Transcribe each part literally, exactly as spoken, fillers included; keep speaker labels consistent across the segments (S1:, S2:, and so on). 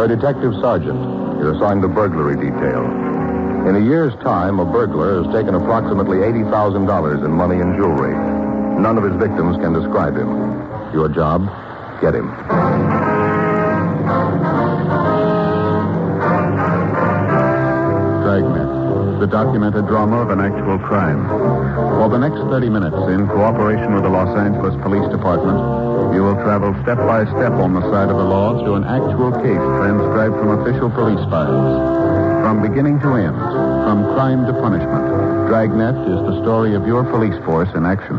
S1: You're a detective sergeant. You're assigned the burglary detail. In a year's time, a burglar has taken approximately eighty thousand dollars in money and jewelry. None of his victims can describe him. Your job, get him.
S2: Dragnet, the documented drama of an actual crime. For the next thirty minutes, in cooperation with the Los Angeles Police Department, you will travel step by step on the side of the law through an actual case transcribed from official police files. From beginning to end, from crime to punishment, Dragnet is the story of your police force in action.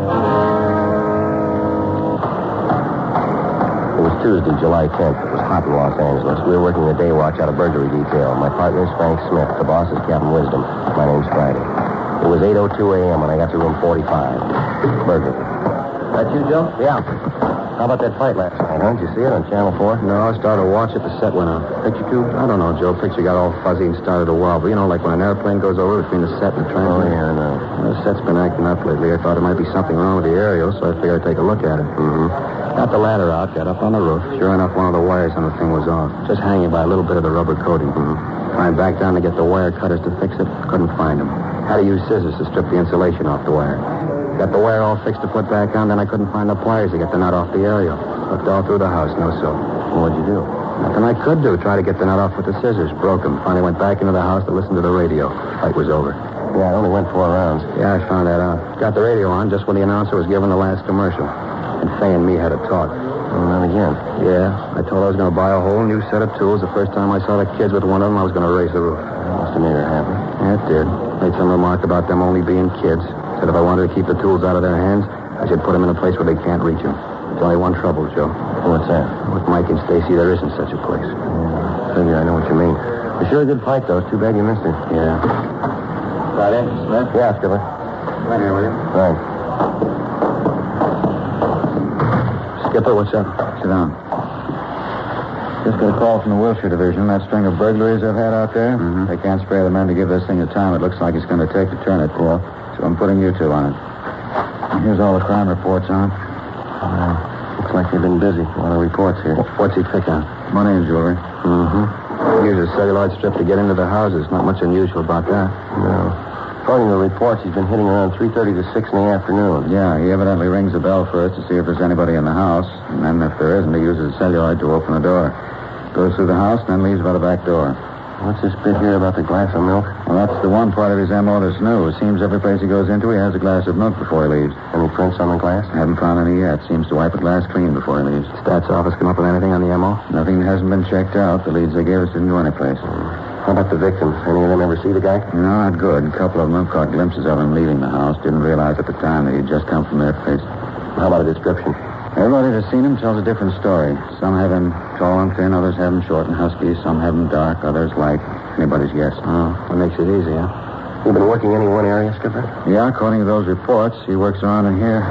S3: It was Tuesday, July tenth. It was hot in Los Angeles. We were working the day watch out of burglary detail. My partner is Frank Smith. The boss is Captain Wisdom. My name's Friday. It was eight oh two a.m. when I got to room forty-five. Burglary. That you, Joe? Yeah. How about that fight last night, huh? Did you see it on Channel four?
S4: No, I started to watch it. The set went out.
S3: Picture tube?
S4: I don't know, Joe. Picture got all fuzzy and started to wobble. You know, like when an airplane goes over between the set and the train.
S3: Oh, yeah, I know.
S4: The set's been acting up lately. I thought there might be something wrong with the aerial, so I figured I'd take a look at it.
S3: Mm-hmm.
S4: Got the ladder out, got up on the roof. Sure enough, one of the wires on the thing was off. Just hanging by a little bit of the rubber coating.
S3: Mm-hmm.
S4: Climbed back down to get the wire cutters to fix it. Couldn't find them. Had to use scissors to strip the insulation off the wire. Got the wire all fixed to put back on, then I couldn't find the pliers to get the nut off the aerial. Looked all through the house, no so.
S3: What'd you do?
S4: Nothing I could do. Try to get the nut off with the scissors. Broke them. Finally went back into the house to listen to the radio. Fight was over.
S3: Yeah, I only went four rounds.
S4: Yeah, I found that out. Got the radio on just when the announcer was giving the last commercial. And Fay and me had a talk.
S3: Oh, not again.
S4: Yeah, I told her I was going to buy a whole new set of tools. The first time I saw the kids with one of them, I was going to raise the roof.
S3: That must have made her happy.
S4: Yeah, it did. Made some remark about them only being kids. Said if I wanted to keep the tools out of their hands, I should put them in a place where they can't reach them. There's only one trouble, Joe.
S3: What's that?
S4: With Mike and Stacy, there isn't such a place.
S3: Yeah, figure I know what you mean. It's sure a good fight, though. It's too bad you missed it.
S4: Yeah.
S3: Got in, Smith? Yeah, Skipper.
S4: Right here with you.
S3: Right.
S4: Skipper, what's up?
S2: Sit down. Just got a call from the Wilshire Division. That string of burglaries they've had out there.
S4: Mm-hmm.
S2: They can't spare the men to give this thing the time it looks like it's going to take to turn it.
S4: Yeah.
S2: So I'm putting you two on it. Here's all the crime reports on it.
S3: Uh, looks like they've been busy. A lot of reports here.
S4: What's he pick on?
S2: Money and jewelry.
S4: Mm-hmm. Use a celluloid strip to get into the houses. Not much unusual about that.
S3: No. According to the reports, he's been hitting around three thirty to six in the afternoon.
S2: Yeah, he evidently rings the bell first to see if there's anybody in the house. And then if there isn't, he uses a celluloid to open the door. Goes through the house and then leaves by the back door.
S3: What's this bit here about the glass of milk?
S2: Well, that's the one part of his M O that's new. It seems every place he goes into, he has a glass of milk before he leaves.
S3: Any prints on the glass?
S2: I haven't found any yet. Seems to wipe the glass clean before he leaves.
S4: Stats office come up with anything on the M O?
S2: Nothing hasn't been checked out. The leads they gave us didn't go anyplace.
S3: How about the victims? Any of them ever see the guy?
S2: No, not good. A couple of them have caught glimpses of him leaving the house. Didn't realize at the time that he'd just come from their place.
S3: How about a description?
S2: Everybody that's seen him tells a different story. Some have him tall and thin, others have him short and husky. Some have him dark, others light. Anybody's guess.
S4: Oh, that makes it easy, huh?
S3: You've been working any one area, Skipper?
S2: Yeah, according to those reports, he works around in here.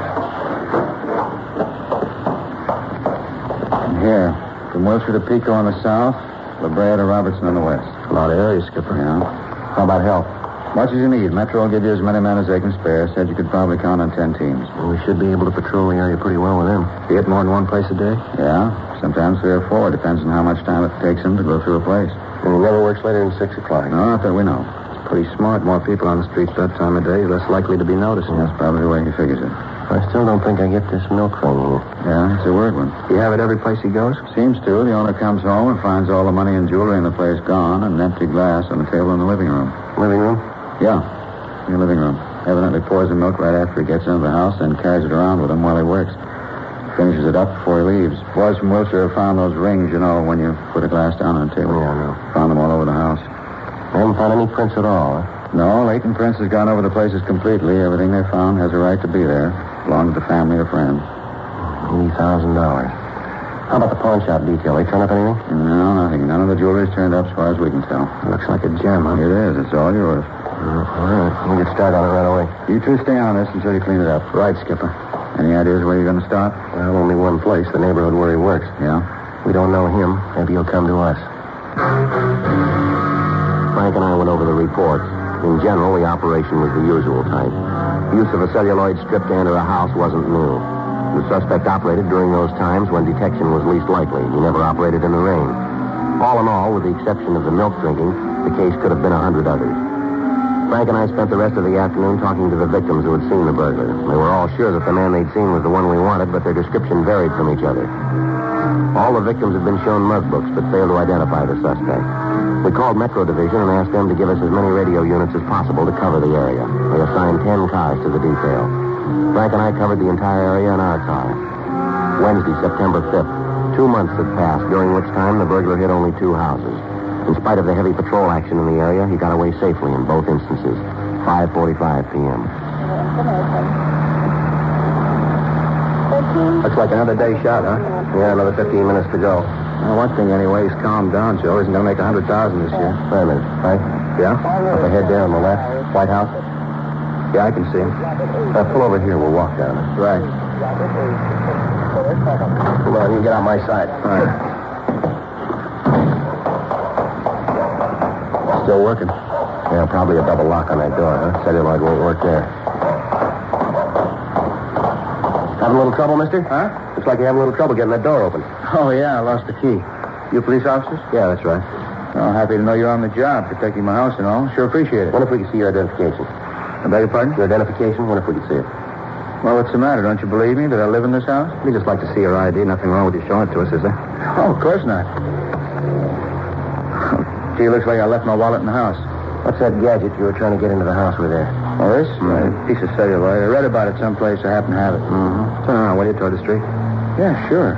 S2: In here. From Wilshire to Pico on the south, La Brea to Robertson on the west.
S4: A lot of areas, Skipper.
S2: Yeah.
S3: How about help?
S2: Much as you need. Metro will give you as many men as they can spare. Said you could probably count on ten teams.
S3: Well, we should be able to patrol the area pretty well with them.
S4: You hit more than one place a day?
S2: Yeah, sometimes three or four. Depends on how much time it takes them to go through a place.
S3: And he never works later than six o'clock.
S2: No, not that we know.
S4: It's pretty smart. More people on the streets that time of day, less likely to be noticed.
S2: That's probably the way he figures it.
S3: I still don't think I get this milk thing here.
S2: Yeah, it's a weird one.
S4: You have it every place he goes?
S2: Seems to. The owner comes home and finds all the money and jewelry in the place gone and an empty glass on the table in the living room.
S3: Living room?
S2: Yeah, in the living room. Evidently pours the milk right after he gets into the house and carries it around with him while he works. Finishes it up before he leaves. Boys from Wilshire have found those rings, you know, when you put a glass down on the table.
S3: Yeah, I know.
S2: Found them all over the house.
S3: I haven't found any prints at all, huh?
S2: No, Leighton Prince has gone over the places completely. Everything they found has a right to be there. Belonged to the family or friends.
S3: eighty thousand dollars. How about the pawn shop detail? They turn up anything?
S2: No, nothing. None of the jewelry's turned up as far as we can tell.
S4: Looks like a gem, huh?
S2: It is. It's all yours.
S3: Uh, all right. We'll get started on it right away.
S2: You two stay on this until you clean it up.
S4: Right, Skipper.
S2: Any ideas where you're going to start?
S3: Well, only one place, the neighborhood where he works.
S2: Yeah?
S3: We don't know him. Maybe he'll come to us. Frank and I went over the reports. In general, the operation was the usual type. Use of a celluloid strip to enter a house wasn't new. The suspect operated during those times when detection was least likely. He never operated in the rain. All in all, with the exception of the milk drinking, the case could have been a hundred others. Frank and I spent the rest of the afternoon talking to the victims who had seen the burglar. They were all sure that the man they'd seen was the one we wanted, but their description varied from each other. All the victims had been shown mug books, but failed to identify the suspect. We called Metro Division and asked them to give us as many radio units as possible to cover the area. They assigned ten cars to the detail. Frank and I covered the entire area in our car. Wednesday, September fifth. Two months had passed, during which time the burglar hit only two houses. In spite of the heavy patrol action in the area, he got away safely in both instances. five forty-five p.m.
S4: Looks like another day shot, huh?
S3: Yeah, another fifteen minutes to go.
S4: Well, one thing anyway, he's calmed down, Joe. He's going to make a hundred thousand this year.
S3: Wait a minute, Frank.
S4: Yeah?
S3: Up ahead there on the left, White House.
S4: Yeah, I can see him.
S3: Uh, pull over here. We'll walk down it.
S4: Right.
S3: Come on, you get on my side.
S4: All right.
S3: Still working? Yeah, probably a double lock on that door, huh? Celluloid won't work there. Having a little trouble, mister?
S4: Huh?
S3: Looks like you're having a little trouble getting that door open.
S4: Oh, yeah, I lost the key. You police officers?
S3: Yeah, that's right.
S4: Well, happy to know you're on the job, protecting my house and all. Sure appreciate it.
S3: Wonder if we can see your identification.
S4: I beg your pardon?
S3: Your identification? Wonder if we can see it.
S4: Well, what's the matter? Don't you believe me that I live in this house? We just like to see your I D. Nothing wrong with you showing it to us, is there? Oh, of course not. Gee, looks like I left my wallet in the house.
S3: What's that gadget you were trying to get into the house with there?
S4: Oh, this? Mm-hmm. A piece of celluloid. I read about it someplace. I happen to have it.
S3: Mm-hmm. Turn around, will you, toward the street?
S4: Yeah, sure.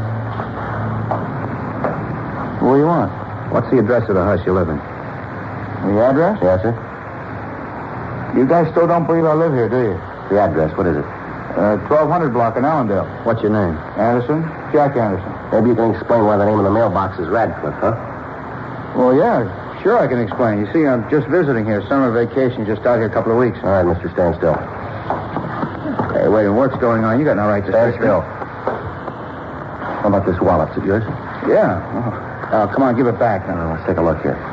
S4: What do you want? What's the address of the house you live in? The address?
S3: Yes, sir.
S4: You guys still don't believe I live here, do you?
S3: The address, what is it?
S4: Uh, twelve hundred block in Allendale.
S3: What's your name?
S4: Anderson. Jack Anderson.
S3: Maybe you can explain why the name of the mailbox is Radcliffe, huh?
S4: Well, yeah, sure I can explain. You see, I'm just visiting here. Summer vacation, just out here a couple of weeks.
S3: All right, mister, stand still.
S4: Hey, wait, what's going on? You got no right to
S3: stand
S4: search
S3: still.
S4: me.
S3: How about this wallet? Is it yours?
S4: Yeah. Oh, oh, come on, give it back now.
S3: Let's take a look here.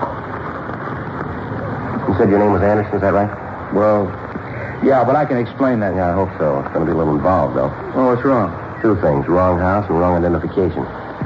S3: You said your name was Anderson, is that right?
S4: Well, yeah, but I can explain that.
S3: Yeah, I hope so. It's going to be a little involved, though.
S4: Oh, what's wrong?
S3: Two things, wrong house and wrong identification.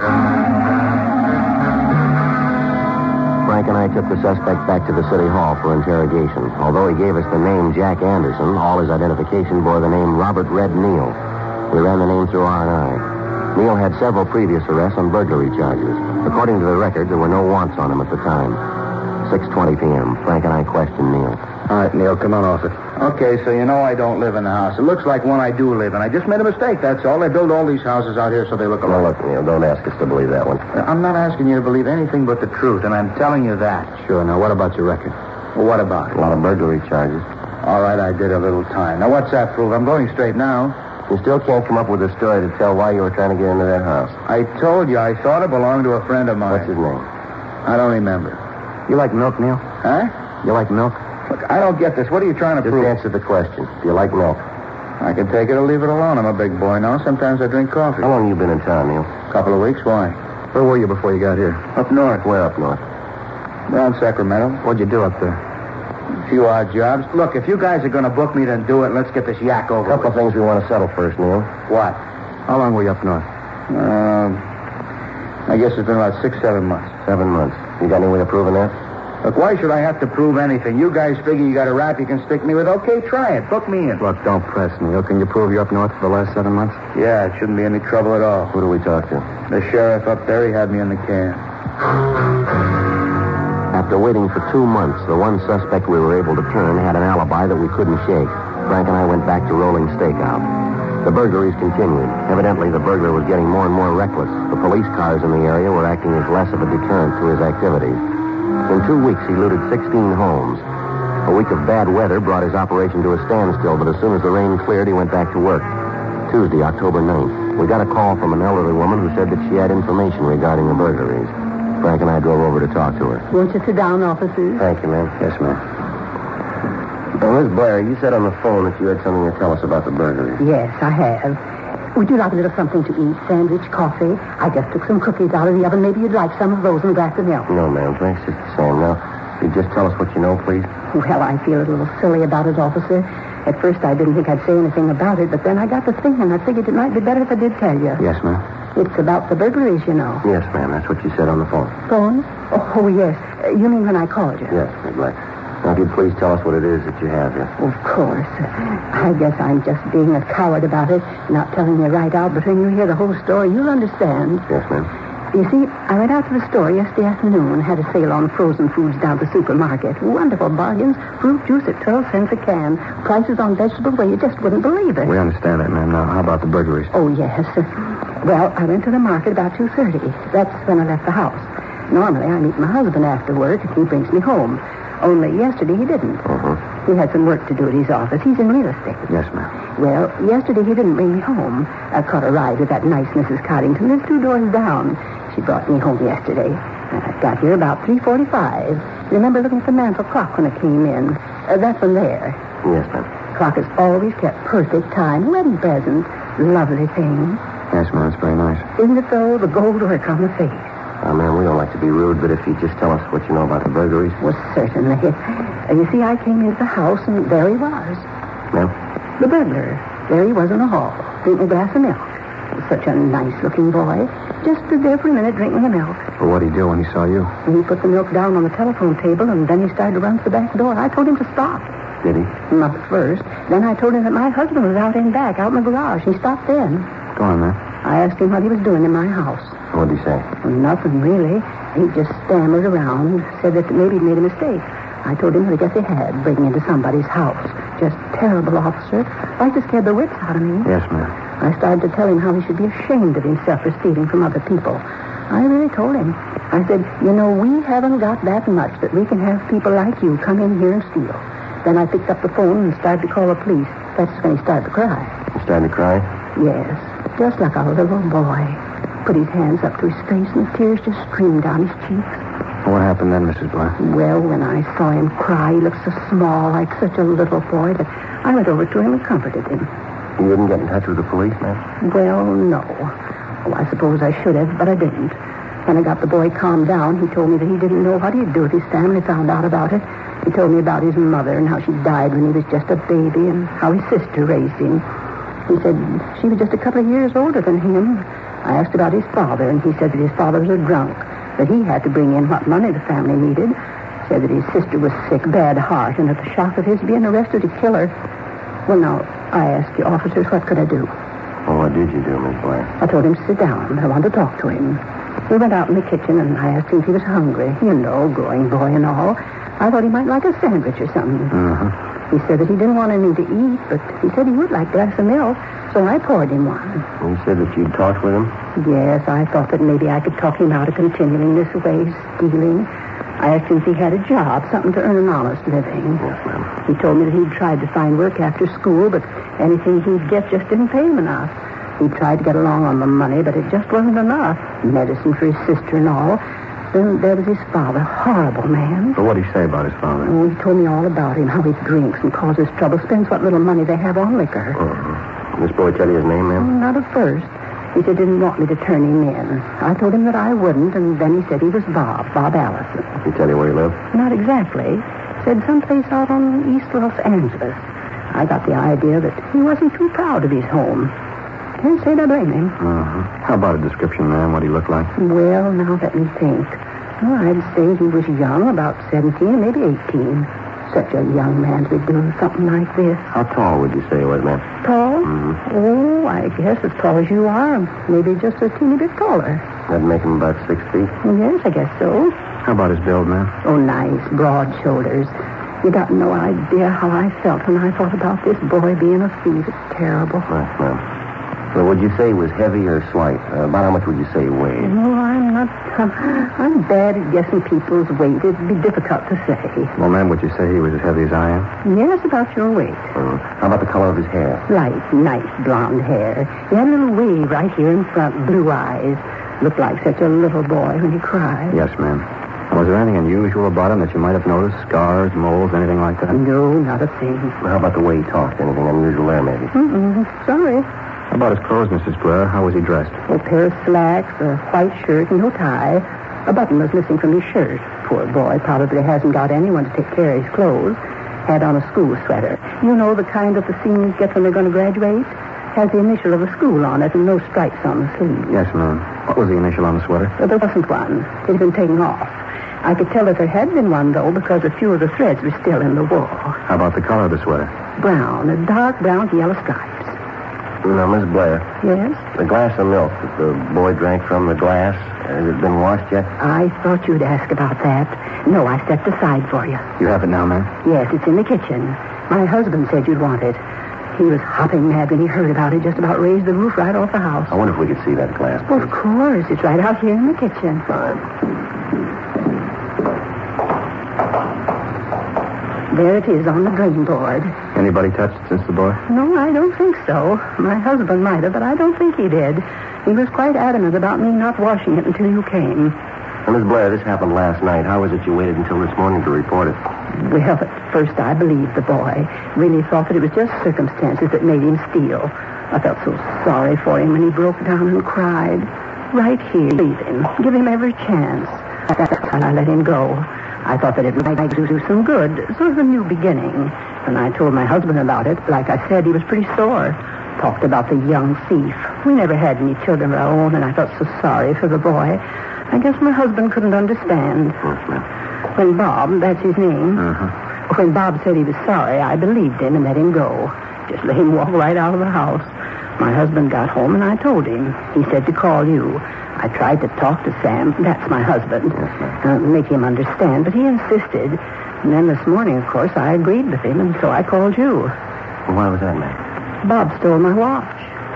S3: Frank and I took the suspect back to the city hall for interrogation. Although he gave us the name Jack Anderson, all his identification bore the name Robert Red Neal. We ran the name through R and I. Neal had several previous arrests on burglary charges. According to the record, there were no wants on him at the time. six twenty p.m. Frank and I questioned Neal.
S4: All right, Neal, come on off it. Okay, so you know I don't live in the house. It looks like one I do live in. I just made a mistake, that's all. They build all these houses out here so they look alike.
S3: Now, look, Neal, don't ask us to believe that one.
S4: I'm not asking you to believe anything but the truth, and I'm telling you that. Sure. Now, what about your record? Well, what about it?
S3: A lot of burglary charges.
S4: All right, I did a little time. Now, what's that prove? I'm going straight now.
S3: You still can't come up with a story to tell why you were trying to get into that house.
S4: I told you, I thought it belonged to a friend of mine.
S3: What's his name?
S4: I don't remember.
S3: You like milk, Neal?
S4: Huh?
S3: You like milk?
S4: Look, I don't get this. What are you trying to
S3: Just
S4: prove?
S3: answer the question. Do you like milk?
S4: I can take it or leave it alone. I'm a big boy now. Sometimes I drink coffee.
S3: How long have you been in town, Neal?
S4: A couple of weeks. Why?
S3: Where were you before you got here?
S4: Up north.
S3: Where up north?
S4: Down Sacramento.
S3: What'd you do up there?
S4: A few odd jobs. Look, if you guys are going to book me, then do it. Let's get this yak over
S3: A couple
S4: with.
S3: of things we want to settle first, Neal.
S4: What?
S3: How long were you up north?
S4: Um, I guess it's been about six, seven months.
S3: Seven months. You got any way of proving that?
S4: Look, why should I have to prove anything? You guys figure you got a rap you can stick me with? Okay, try it. Book me in.
S3: Look, don't press, Neal. Can you prove you're up north for the last seven months?
S4: Yeah, it shouldn't be any trouble at all.
S3: Who do we talk to?
S4: The sheriff up there, he had me in the can.
S3: After waiting for two months, the one suspect we were able to turn had an alibi that we couldn't shake. Frank and I went back to rolling stakeout. The burglaries continued. Evidently, the burglar was getting more and more reckless. The police cars in the area were acting as less of a deterrent to his activities. In two weeks, he looted sixteen homes. A week of bad weather brought his operation to a standstill, but as soon as the rain cleared, he went back to work. Tuesday, October ninth, we got a call from an elderly woman who said that she had information regarding the burglaries. Frank and I drove over to talk to her.
S5: Won't you sit down, officers?
S3: Thank you, ma'am. Yes, ma'am. Now, Miss Blair, you said on the phone that you had something to tell us about the burglaries.
S5: Yes, I have. Would you like a little something to eat? Sandwich, coffee? I just took some cookies out of the oven. Maybe you'd like some of those and a glass of milk.
S3: No, ma'am. Thanks just the same. Now, could you just tell us what you know, please?
S5: Well, I feel a little silly about it, officer. At first, I didn't think I'd say anything about it, but then I got to thinking. I figured it might be better if I did tell you.
S4: Yes, ma'am.
S5: It's about the burglaries, you know.
S4: Yes, ma'am. That's what you said on the phone.
S5: Phone? Oh, oh yes. Uh, you mean when I called you?
S4: Yes, Miss Black. Now, if you'd please tell us what it is that you have here.
S5: Of course. I guess I'm just being a coward about it, not telling you right out, but when you hear the whole story, you'll understand.
S4: Yes, ma'am.
S5: You see, I went out to the store yesterday afternoon, had a sale on frozen foods down at the supermarket. Wonderful bargains. Fruit juice at twelve cents a can. Prices on vegetables where you just wouldn't believe it.
S4: We understand that, ma'am. Now, how about the burglaries?
S5: Oh, yes. Well, I went to the market about two thirty. That's when I left the house. Normally, I meet my husband after work, and he brings me home. Only yesterday he didn't.
S4: Uh-huh.
S5: He had some work to do at his office. He's in real estate.
S4: Yes, ma'am.
S5: Well, yesterday he didn't bring me home. I caught a ride with that nice Missus Coddington. It's two doors down. She brought me home yesterday. I got here about three forty-five. Remember looking at the mantel clock when I came in? Uh, that one there.
S4: Yes, ma'am.
S5: Clock has always kept perfect time. Wedding present. Lovely thing.
S4: Yes, ma'am. It's very nice.
S5: Isn't it though? The gold work on the face.
S4: Uh, ma'am, we don't like to be rude, but if you just tell us what you know about the burglaries.
S5: Well, certainly. Uh, you see, I came into the house, and there he was.
S4: Ma'am?
S5: The burglar. There he was in the hall, drinking a glass of milk. Such a nice-looking boy. Just stood there for a minute drinking the milk.
S4: Well, what did he do when he saw you?
S5: And he put the milk down on the telephone table, and then he started to run to the back door. I told him to stop.
S4: Did he?
S5: Not at first. Then I told him that my husband was out in back, out in the garage. He stopped then.
S4: Go on, ma'am.
S5: I asked him what he was doing in my house.
S4: What did he say?
S5: Well, nothing, really. He just stammered around, said that maybe he'd made a mistake. I told him that I guess he had, breaking into somebody's house. Just terrible, officer. Like to scare the wits out of me.
S4: Yes, ma'am.
S5: I started to tell him how he should be ashamed of himself for stealing from other people. I really told him. I said, you know, we haven't got that much that we can have people like you come in here and steal. Then I picked up the phone and started to call the police. That's when he started to cry.
S4: He started to cry?
S5: Yes, just like a little boy. Put his hands up to his face, and the tears just streamed down his cheeks.
S4: Well, what happened then, Missus Black?
S5: Well, when I saw him cry, he looked so small, like such a little boy, that I went over to him and comforted him.
S4: You didn't get in touch with the police, ma'am?
S5: Well, no. Oh, I suppose I should have, but I didn't. When I got the boy calmed down, he told me that he didn't know what he'd do if his family found out about it. He told me about his mother and how she died when he was just a baby and how his sister raised him. He said she was just a couple of years older than him. I asked about his father, and he said that his father was a drunk, that he had to bring in what money the family needed. Said that his sister was sick, bad heart, and at the shock of his being arrested to kill her. Well, now, I asked the officers, what could I do?
S4: Well, what did you do, Miss Blair?
S5: I told him to sit down. I wanted to talk to him. We went out in the kitchen, and I asked him if he was hungry. You know, growing boy and all. I thought he might like a sandwich or something.
S4: Uh-huh.
S5: He said that he didn't want anything to eat, but he said he would like a glass of milk, so I poured him one.
S4: You said that you'd talked with him?
S5: Yes, I thought that maybe I could talk him out of continuing this way, stealing. I asked him if he had a job, something to earn an honest living.
S4: Yes, ma'am.
S5: He told me that he'd tried to find work after school, but anything he'd get just didn't pay him enough. He tried to get along on the money, but it just wasn't enough. Medicine for his sister and all. Then there was his father, horrible man.
S4: Well, what did he say about his father?
S5: Oh, he told me all about him, how he drinks and causes trouble, spends what little money they have on liquor.
S4: Uh-huh. This boy tell you his name,
S5: Oh,
S4: ma'am?
S5: not at first. He said he didn't want me to turn him in. I told him that I wouldn't, and then he said he was Bob, Bob Allison.
S4: Did he tell you where he lived?
S5: Not exactly. Said someplace out on East Los Angeles. I got the idea that he wasn't too proud of his home. Can't say that I blame him.
S4: Uh-huh. How about a description, ma'am? What he looked like?
S5: Well, now let me think. Oh, I'd say he was young, about seventeen, maybe eighteen. Such a young man to be doing something like this.
S4: How tall would you say he was, ma'am?
S5: Tall?
S4: Mm-hmm.
S5: Oh, I guess as tall as you are. Maybe just a teeny bit taller.
S4: That'd make him about six feet.
S5: Yes, I guess so.
S4: How about his build, ma'am?
S5: Oh, nice, broad shoulders. You got no idea how I felt when I thought about this boy being a thief. It's terrible.
S4: Yes, ma'am. So would you say he was heavy or slight? Uh, about how much would you say he weighed?
S5: No, I'm not... Uh, I'm bad at guessing people's weight. It'd be difficult to say.
S4: Well, ma'am, would you say he was as heavy as I am?
S5: Yes, about your weight.
S4: Uh, how about the color of his hair?
S5: Light, nice blonde hair. He had a little wave right here in front, blue eyes. Looked like such a little boy when he cried.
S4: Yes, ma'am. Was there anything unusual about him that you might have noticed? Scars, moles, anything like that?
S5: No, not a thing.
S4: Well, how about the way he talked? Anything unusual there, maybe?
S5: Mm-mm, sorry.
S4: How about his clothes, Missus Blair? How was he dressed?
S5: A pair of slacks, a white shirt, and no tie. A button was missing from his shirt. Poor boy probably hasn't got anyone to take care of his clothes. Had on a school sweater. You know the kind that the seniors get when they're going to graduate? Has the initial of the school on it and no stripes on the sleeve.
S4: Yes, ma'am. What was the initial on the sweater?
S5: Well, there wasn't one. It had been taken off. I could tell that there had been one, though, because a few of the threads were still in the wool.
S4: How about the color of the sweater?
S5: Brown, a dark brown with yellow stripes.
S3: Now, Miss Blair,
S5: Yes?
S3: the glass of milk that the boy drank from the glass, has it been washed yet?
S5: I thought you'd ask about that. No, I stepped aside for you.
S4: You have it now, ma'am?
S5: Yes, it's in the kitchen. My husband said you'd want it. He was hopping mad when he heard about it, just about raised the roof right off the house.
S3: I wonder if we could see that glass.
S5: Well, of course. It's right out here in the kitchen.
S3: Fine.
S5: There it is on the drain board.
S4: Anybody touched it since the boy?
S5: No, I don't think so. My husband might have, but I don't think he did. He was quite adamant about me not washing it until you came.
S3: Now, Miss Blair, this happened last night. How was it you waited until this morning to report it?
S5: Well, at first I believed the boy. Really thought that it was just circumstances that made him steal. I felt so sorry for him when he broke down and cried. Right here, leave him. Give him every chance. That's why I let him go. I thought that it might do some good, sort of a new beginning. When I told my husband about it, like I said, he was pretty sore. Talked about the young thief. We never had any children of our own, and I felt so sorry for the boy. I guess my husband couldn't understand.
S3: Yes, ma'am.
S5: When Bob, that's his name,
S4: Uh-huh.
S5: when Bob said he was sorry, I believed him and let him go. Just let him walk right out of the house. My husband got home, and I told him. He said to call you. I tried to talk to Sam, that's my husband, uh, make him understand, but he insisted. And then this morning, of course, I agreed with him, and so I called you.
S3: Well, why was that, ma'am?
S5: Bob stole my watch.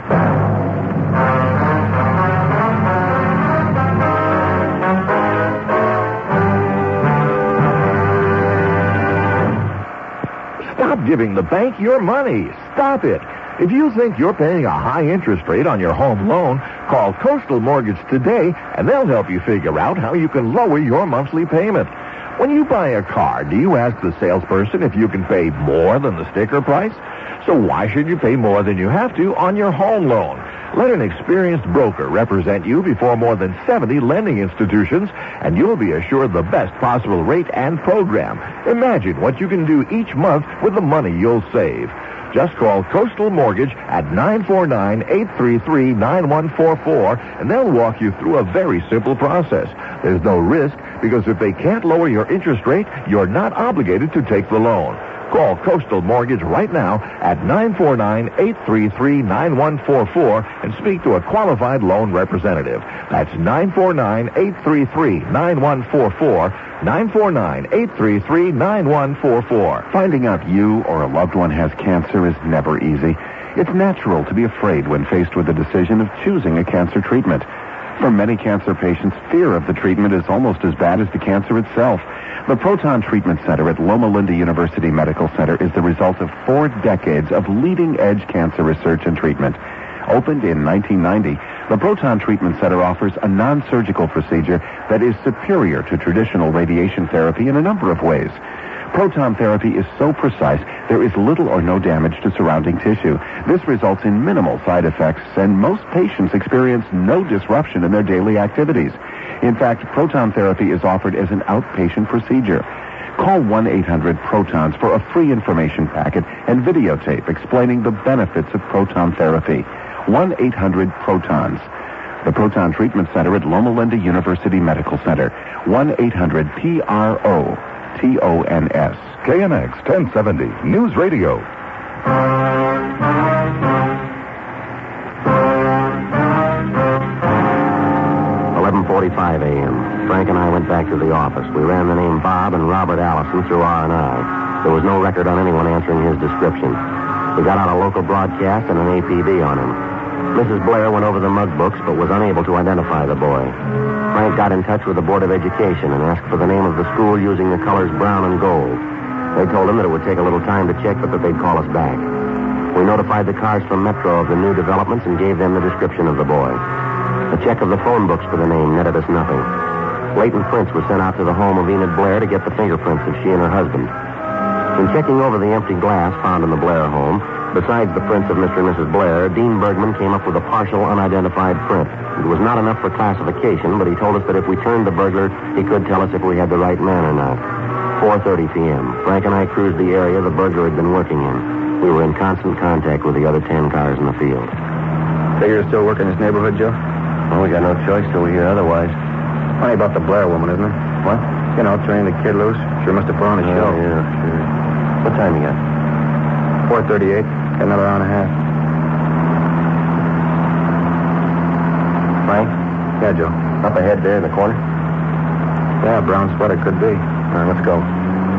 S6: Stop giving the bank your money. Stop it. If you think you're paying a high interest rate on your home loan, call Coastal Mortgage today, and they'll help you figure out how you can lower your monthly payment. When you buy a car, do you ask the salesperson if you can pay more than the sticker price? So why should you pay more than you have to on your home loan? Let an experienced broker represent you before more than seventy lending institutions, and you'll be assured the best possible rate and program. Imagine what you can do each month with the money you'll save. Just call Coastal Mortgage at nine four nine, eight three three, nine one four four, and they'll walk you through a very simple process. There's no risk, because if they can't lower your interest rate, you're not obligated to take the loan. Call Coastal Mortgage right now at nine four nine, eight three three, nine one four four and speak to a qualified loan representative. That's nine four nine, eight three three, nine one four four, nine four nine, eight three three, nine one four four.
S2: Finding out you or a loved one has cancer is never easy. It's natural to be afraid when faced with the decision of choosing a cancer treatment. For many cancer patients, fear of the treatment is almost as bad as the cancer itself. The Proton Treatment Center at Loma Linda University Medical Center is the result of four decades of leading-edge cancer research and treatment. Opened in nineteen ninety, the Proton Treatment Center offers a non-surgical procedure that is superior to traditional radiation therapy in a number of ways. Proton therapy is so precise, there is little or no damage to surrounding tissue. This results in minimal side effects, and most patients experience no disruption in their daily activities. In fact, proton therapy is offered as an outpatient procedure. Call one eight hundred protons for a free information packet and videotape explaining the benefits of proton therapy. one eight hundred protons. The Proton Treatment Center at Loma Linda University Medical Center. one eight hundred P R O T O N S.
S6: K N X ten seventy News Radio.
S3: eleven forty-five a.m. Frank and I went back to the office. We ran the name Bob and Robert Allison through R and I. There was no record on anyone answering his description. We got out a local broadcast and an A P B on him. Missus Blair went over the mug books, but was unable to identify the boy. Frank got in touch with the Board of Education and asked for the name of the school using the colors brown and gold. They told him that it would take a little time to check, but that they'd call us back. We notified the cars from Metro of the new developments and gave them the description of the boy. A check of the phone books for the name netted us nothing. Latent prints were sent out to the home of Enid Blair to get the fingerprints of she and her husband. In checking over the empty glass found in the Blair home, besides the prints of Mister and Missus Blair, Dean Bergman came up with a partial unidentified print. It was not enough for classification, but he told us that if we turned the burglar, he could tell us if we had the right man or not. four thirty p.m. Frank and I cruised the area the burglar had been working in. We were in constant contact with the other ten cars in the field.
S4: Figure you're still working this neighborhood, Joe?
S3: Well, we got no choice till we hear otherwise.
S4: Funny about the Blair woman, isn't it?
S3: What?
S4: You know, turning the kid loose. Sure must have put on a
S3: Yeah,
S4: show.
S3: yeah, sure. What time you got?
S4: four thirty-eight. Got another hour and a half.
S3: Frank?
S4: Yeah, Joe.
S3: Up ahead there in the corner?
S4: Yeah, brown sweater could be.
S3: All right, let's go.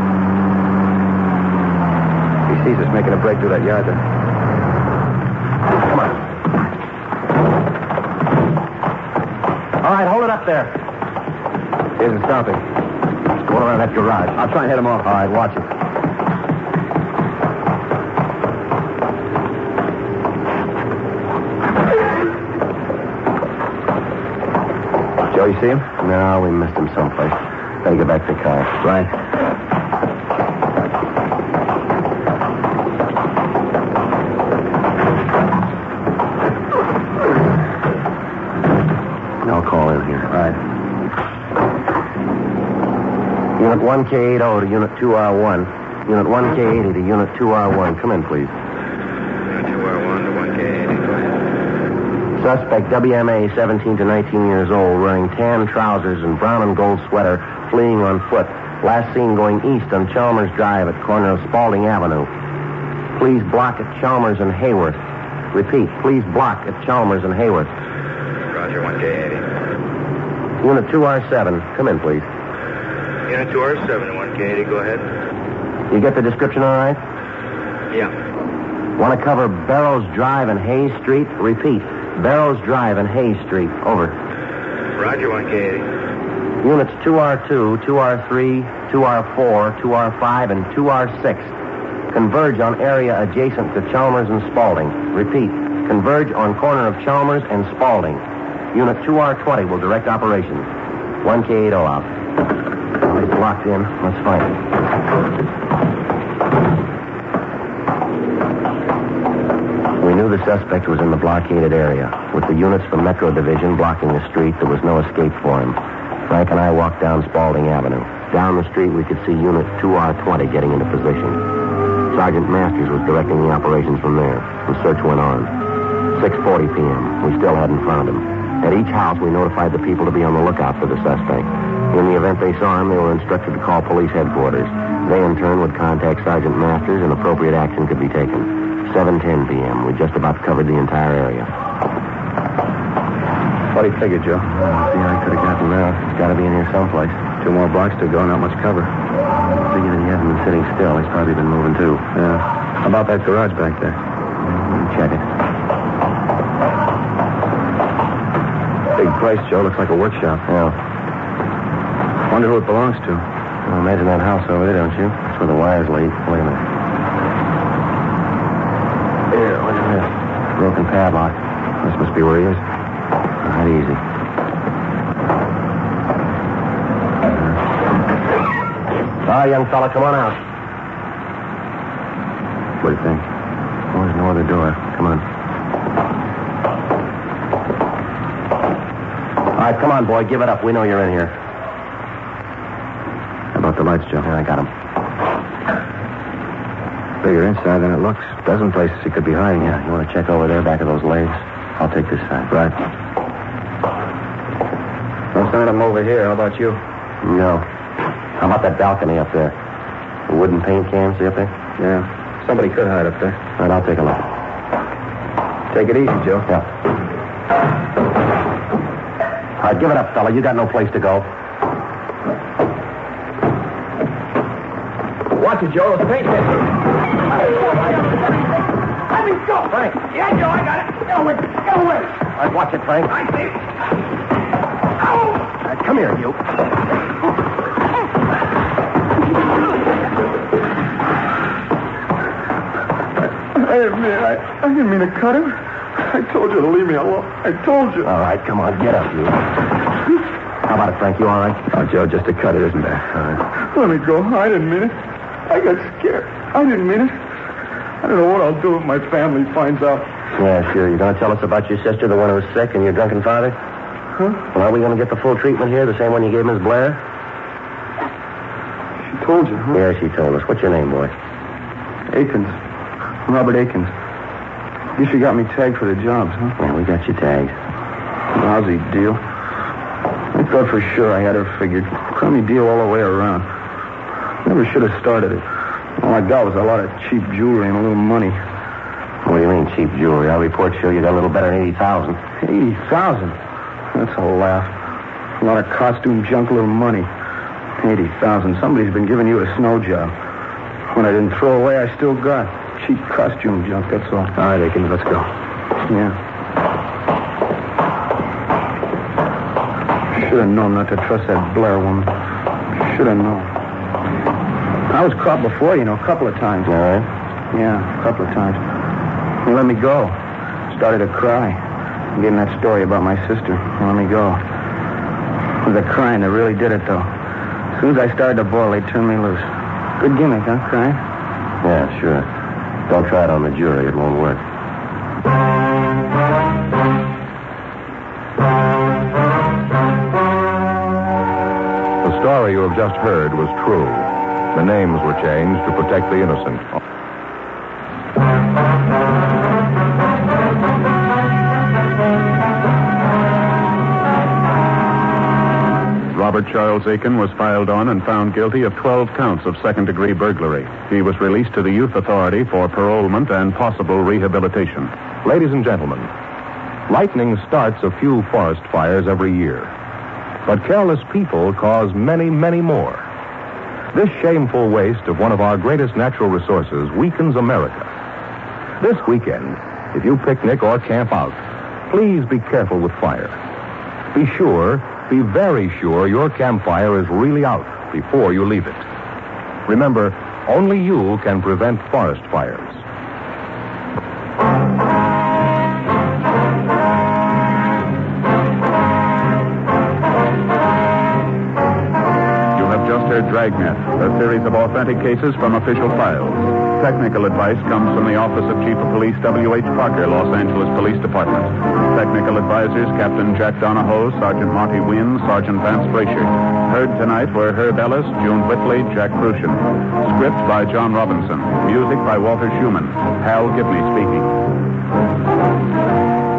S4: He sees us making a break through that yard there.
S3: Come on. All right, hold it up there.
S4: He isn't stopping.
S3: Let's go around that garage.
S4: I'll try and head him off.
S3: All right, watch it.
S4: Joe, you see him?
S3: No, we missed him someplace. Gotta get back to the car.
S4: Right.
S3: I'll call in here.
S4: All right.
S3: Unit one K eighty to Unit two R one. Unit one K eighty to Unit two R one. Come in, please.
S7: Unit two R one to one K eighty. Go ahead.
S3: Suspect W M A, seventeen to nineteen years old, wearing tan trousers and brown and gold sweater, fleeing on foot. Last seen going east on Chalmers Drive at corner of Spalding Avenue. Please block at Chalmers and Hayworth. Repeat, please block at Chalmers and Hayworth.
S7: Roger, one K eighty.
S3: Unit two R seven. Come in, please.
S7: Unit two R seven to one K eighty. Go ahead.
S3: You get the description all right?
S7: Yeah.
S3: Want to cover Barrows Drive and Hayes Street? Repeat, Barrows Drive and Hayes Street. Over.
S7: Roger, one K eighty.
S3: Units two R two, two R three, two R four, two R five, and two R six converge on area adjacent to Chalmers and Spalding. Repeat, converge on corner of Chalmers and Spalding. Unit two R twenty will direct operations. one K eighty out. Well, he's locked in. Let's find him. We knew the suspect was in the blockaded area. With the units from Metro Division blocking the street, there was no escape for him. Frank and I walked down Spalding Avenue. Down the street, we could see Unit two R twenty getting into position. Sergeant Masters was directing the operations from there. The search went on. six forty p.m. We still hadn't found him. At each house, we notified the people to be on the lookout for the suspect. In the event they saw him, they were instructed to call police headquarters. They, in turn, would contact Sergeant Masters and appropriate action could be taken. seven ten p.m. We just about covered the entire area.
S4: What do you figure, Joe?
S3: Oh, see, I could have gotten out. He's got to be in here someplace.
S4: Two more blocks to go, not much cover.
S3: I figured that he hasn't been sitting still. He's probably been moving, too.
S4: Yeah. How about that garage back there?
S3: Check it.
S4: Big place, Joe. Looks like a workshop.
S3: Yeah.
S4: Wonder who it belongs to.
S3: Well, imagine that house over there, don't you? That's where the wires lead. Wait a minute. Here, look at this. Broken padlock.
S4: This must be where he is.
S3: Not easy. All right, young fella, come on out.
S4: What do you think?
S3: Oh, there's no other door. Come on. All right, come on, boy. Give it up. We know you're in here.
S4: How about the lights, Joe?
S3: Yeah, I got him.
S4: Bigger inside than it looks. Dozen places he could be hiding.
S3: Yeah, you want to check over there, back of those legs? I'll take this side.
S4: Right. No sign of him over here. How about you?
S3: No. How about that balcony up there? The wooden paint can, see up there?
S4: Yeah. Somebody could hide up there.
S3: All right, I'll take a look.
S4: Take it easy, Joe.
S3: Yeah. All right, give it up, fella. You got no place to go.
S4: Watch it, Joe. It's paint can.
S7: Let me go.
S3: Frank.
S7: Yeah, Joe, I got it. Get away. Get away.
S3: All right, watch it, Frank.
S7: I see. Ow!
S3: All right, come here, you.
S8: I admit, I, I didn't mean to cut him. I told you to leave me alone. I told you.
S3: All right, come on, get up, you. How about it, Frank? You all right?
S4: Oh, Joe, just a cut. It isn't bad.
S3: All right.
S8: Let me go. I didn't mean it. I got scared. I didn't mean it. I don't know what I'll do if my family finds out.
S3: Yeah, sure. You going to tell us about your sister, the one who was sick, and your drunken father?
S8: Huh?
S3: Well, are we going to get the full treatment here, the same one you gave Miss Blair?
S8: She told you, huh?
S3: Yeah, she told us. What's your name, boy?
S8: Akins. Robert Akins. Guess you got me tagged for the jobs, huh?
S3: Yeah, we got you tagged.
S8: Lousy deal. I thought for sure I had her figured. Crummy deal all the way around. Never should have started it. All I got was a lot of cheap jewelry and a little money.
S3: What do you mean, cheap jewelry? Our reports show you got a little better than eighty thousand.
S8: eighty thousand? That's a laugh. A lot of costume junk, a little money. eighty thousand. Somebody's been giving you a snow job. What I didn't throw away, I still got. Cheap costume junk, that's all.
S3: All right, Akins, let's go.
S8: Yeah. Should have known not to trust that Blair woman. Should have known. I was caught before, you know, a couple of times.
S3: All right.
S8: Yeah, a couple of times. They let me go. Started to cry. Getting that story about my sister. They let me go. It was the crying that really did it, though. As soon as I started to boil, they turned me loose. Good gimmick, huh, crying?
S3: Yeah, sure. Don't try it on the jury. It won't work.
S1: The story you have just heard was true. The names were changed to protect the innocent.
S2: Robert Charles Aiken was filed on and found guilty of twelve counts of second-degree burglary. He was released to the Youth Authority for parolement and possible rehabilitation.
S1: Ladies and gentlemen, lightning starts a few forest fires every year. But careless people cause many, many more. This shameful waste of one of our greatest natural resources weakens America. This weekend, if you picnic or camp out, please be careful with fire. Be sure, be very sure your campfire is really out before you leave it. Remember, only you can prevent forest fires.
S2: Dragnet, a series of authentic cases from official files. Technical advice comes from the Office of Chief of Police W H Parker, Los Angeles Police Department. Technical advisors Captain Jack Donahoe, Sergeant Marty Wynn, Sergeant Vance Brasher. Heard tonight were Herb Ellis, June Whitley, Jack Crucian. Script by John Robinson. Music by Walter Schumann. Hal Gibney speaking.